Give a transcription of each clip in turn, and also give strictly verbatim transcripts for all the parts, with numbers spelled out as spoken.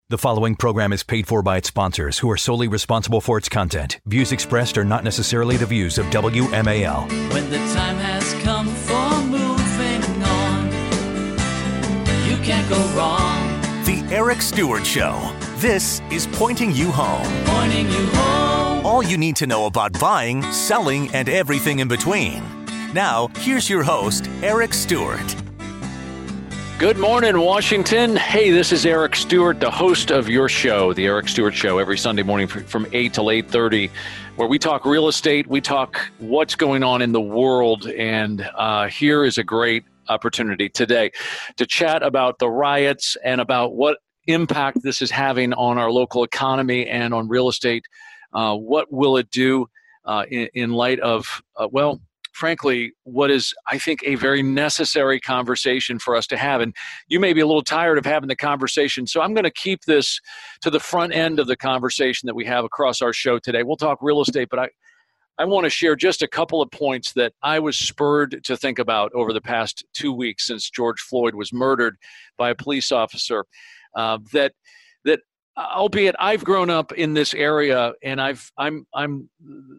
The following program is paid for by its sponsors, who are solely responsible for its content. Views expressed are not necessarily the views of W M A L. When the time has come for moving on, you can't go wrong. The Eric Stewart Show. This is Pointing You Home. Pointing you home. All you need to know about buying, selling, and everything in between. Now, here's your host, Eric Stewart. Good morning, Washington. Hey, this is Eric Stewart, the host of your show, The Eric Stewart Show, every Sunday morning from eight till eight thirty, where we talk real estate, we talk what's going on in the world, and uh, here is a great opportunity today to chat about the riots and about what impact this is having on our local economy and on real estate. Uh, what will it do uh, in, in light of, uh, well, frankly, what is, I think, a very necessary conversation for us to have. And you may be a little tired of having the conversation, so I'm going to keep this to the front end of the conversation that we have across our show today. We'll talk real estate, but I, I want to share just a couple of points that I was spurred to think about over the past two weeks since George Floyd was murdered by a police officer. Uh, that that albeit I've grown up in this area, and I've I'm I'm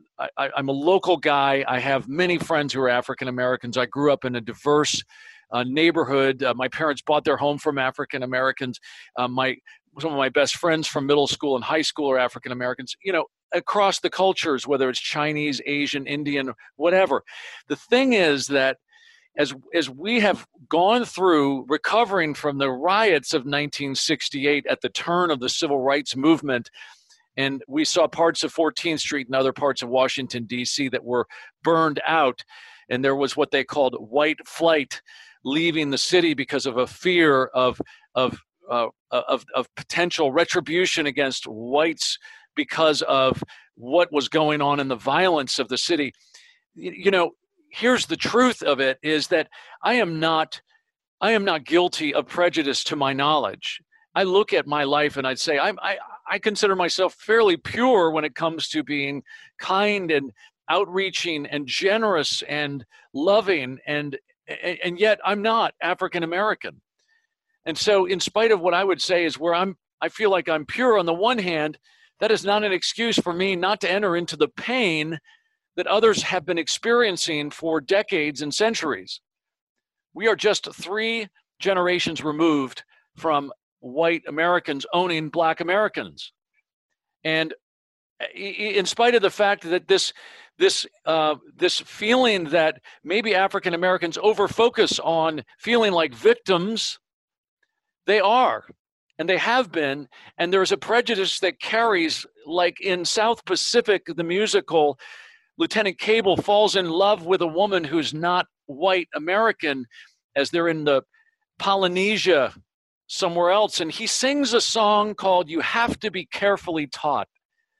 I, I'm a local guy. I have many friends who are African Americans. I grew up in a diverse uh, neighborhood. Uh, my parents bought their home from African Americans. Uh, my some of my best friends from middle school and high school are African Americans. You know, across the cultures, whether it's Chinese, Asian, Indian, whatever. The thing is that As as we have gone through recovering from the riots of nineteen sixty-eight at the turn of the civil rights movement, and we saw parts of fourteenth Street and other parts of Washington, D C that were burned out, and there was what they called white flight leaving the city because of a fear of of uh, of, of potential retribution against whites because of what was going on in the violence of the city. You, you know, here's the truth of it is that I am not, I am not guilty of prejudice to my knowledge. I look at my life and I'd say I'm, I, I consider myself fairly pure when it comes to being kind and outreaching and generous and loving, and and yet I'm not African American. And so, in spite of what I would say is where I'm, I feel like I'm pure on the one hand, that is not an excuse for me not to enter into the pain that others have been experiencing for decades and centuries. We are just three generations removed from white Americans owning black Americans. And in spite of the fact that this this uh, this feeling that maybe African Americans overfocus on feeling like victims, they are, and they have been, and there's a prejudice that carries, like in South Pacific, the musical, Lieutenant Cable falls in love with a woman who's not white American as they're in the Polynesia somewhere else. And he sings a song called You Have to Be Carefully Taught.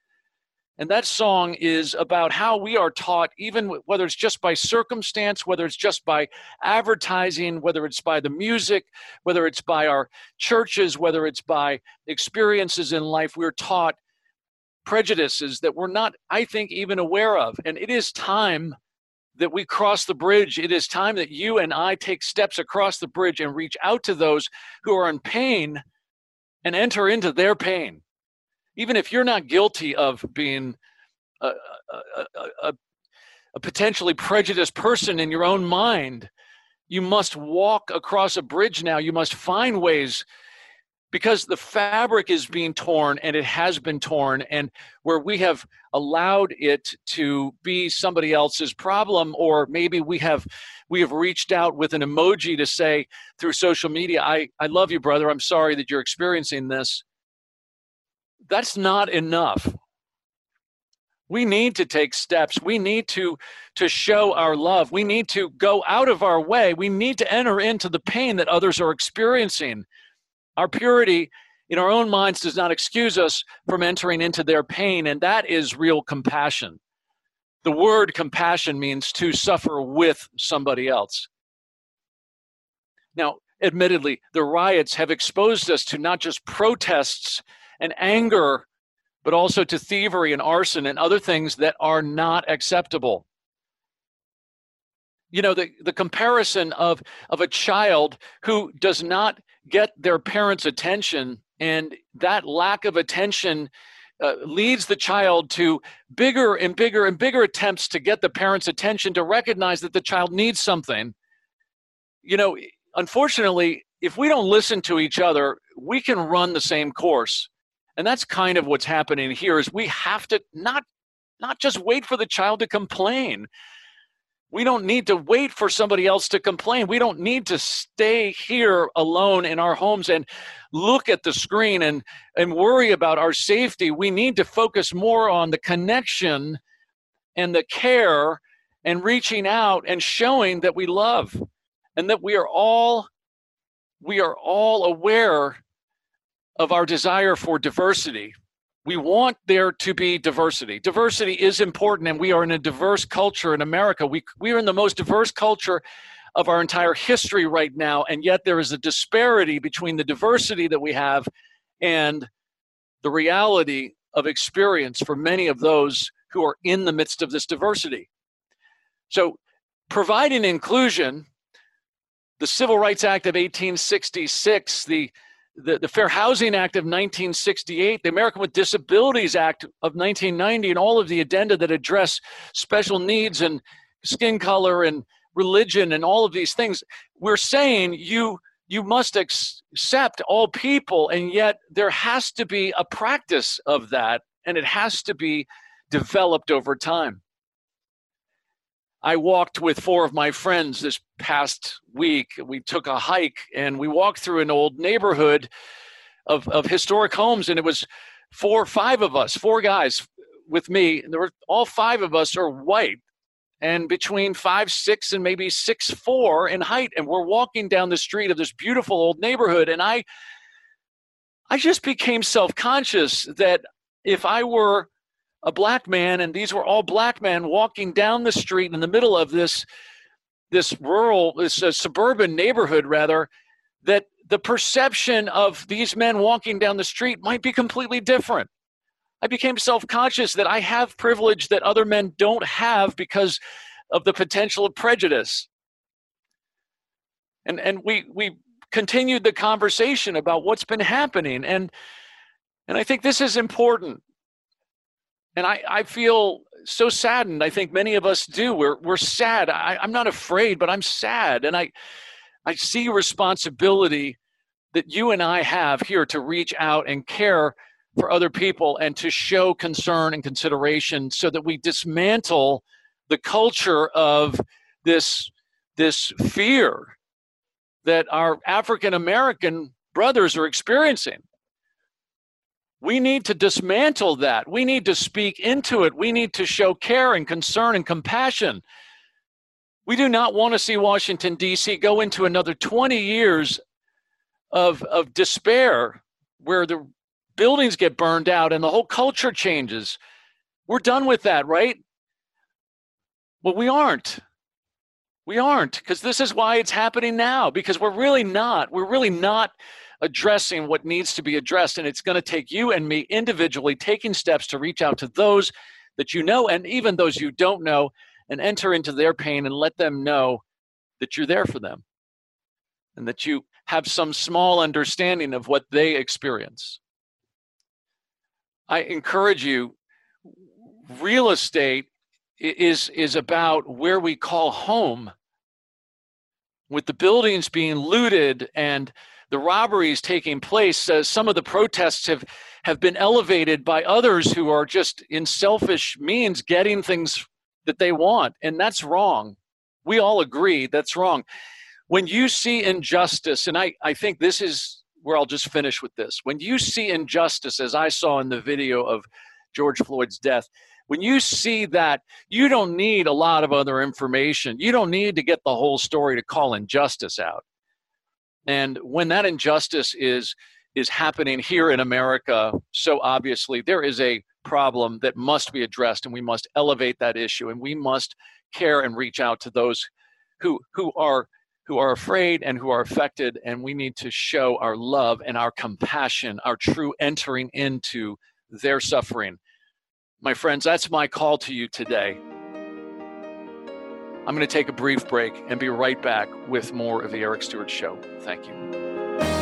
And that song is about how we are taught, even whether it's just by circumstance, whether it's just by advertising, whether it's by the music, whether it's by our churches, whether it's by experiences in life, we're taught prejudices that we're not, I think, even aware of. And it is time that we cross the bridge. It is time that you and I take steps across the bridge and reach out to those who are in pain and enter into their pain. Even if you're not guilty of being a, a, a, a potentially prejudiced person in your own mind, you must walk across a bridge now. You must find ways, because the fabric is being torn, and it has been torn, and where we have allowed it to be somebody else's problem, or maybe we have we have reached out with an emoji to say through social media, I, I love you, brother. I'm sorry that you're experiencing this. That's not enough. We need to take steps. We need to, to show our love. We need to go out of our way. We need to enter into the pain that others are experiencing. Our purity in our own minds does not excuse us from entering into their pain, and that is real compassion. The word compassion means to suffer with somebody else. Now, admittedly, the riots have exposed us to not just protests and anger, but also to thievery and arson and other things that are not acceptable. You know, the, the comparison of, of a child who does not get their parents' attention And that lack of attention uh, leads the child to bigger and bigger and bigger attempts to get the parent's attention, to recognize that the child needs something. You know, unfortunately, if we don't listen to each other, we can run the same course. And that's kind of what's happening here, is we have to not, not just wait for the child to complain. We don't need to wait for somebody else to complain. We don't need to stay here alone in our homes and look at the screen and, and worry about our safety. We need to focus more on the connection and the care and reaching out and showing that we love, and that we are all, we are all aware of our desire for diversity. We want there to be diversity. Diversity is important, and we are in a diverse culture in America. We, we are in the most diverse culture of our entire history right now, and yet there is a disparity between the diversity that we have and the reality of experience for many of those who are in the midst of this diversity. So, providing inclusion, the Civil Rights Act of eighteen sixty-six, the The, the Fair Housing Act of nineteen sixty-eight, the American with Disabilities Act of nineteen ninety, and all of the addenda that address special needs and skin color and religion and all of these things. We're saying you, you must ex- accept all people, and yet there has to be a practice of that, and it has to be developed over time. I walked with four of my friends this past week. We took a hike and we walked through an old neighborhood of, of historic homes, and it was four or five of us, four guys with me. There were all five of us are white and between five, six, and maybe six, four in height. And we're walking down the street of this beautiful old neighborhood. And I, I just became self-conscious that if I were a black man, and these were all black men walking down the street in the middle of this, this rural, this uh, suburban neighborhood rather, that the perception of these men walking down the street might be completely different. I became self-conscious that I have privilege that other men don't have because of the potential of prejudice. And and we we continued the conversation about what's been happening. And and I think this is important. And I, I feel so saddened. I think many of us do. We're we're sad. I, I'm not afraid, but I'm sad. And I I see responsibility that you and I have here to reach out and care for other people and to show concern and consideration so that we dismantle the culture of this, this fear that our African American brothers are experiencing. We need to dismantle that. We need to speak into it. We need to show care and concern and compassion. We do not want to see Washington, D C go into another twenty years of, of despair where the buildings get burned out and the whole culture changes. We're done with that, right? Well, we aren't. We aren't, because this is why it's happening now, because we're really not. We're really not addressing what needs to be addressed. And it's going to take you and me individually taking steps to reach out to those that you know and even those you don't know and enter into their pain and let them know that you're there for them and that you have some small understanding of what they experience. I encourage you, real estate is, is about where we call home. With the buildings being looted and the robberies taking place, uh, some of the protests have, have been elevated by others who are just in selfish means getting things that they want, and that's wrong. We all agree that's wrong. When you see injustice, and I, I think this is where I'll just finish with this. When you see injustice, as I saw in the video of George Floyd's death, when you see that, you don't need a lot of other information. You don't need to get the whole story to call injustice out. And when that injustice is, is happening here in America, so obviously there is a problem that must be addressed, and we must elevate that issue, and we must care and reach out to those who, who are who are afraid and who are affected, and we need to show our love and our compassion, our true entering into their suffering. My friends, that's my call to you today. I'm going to take a brief break and be right back with more of the Eric Stewart Show. Thank you.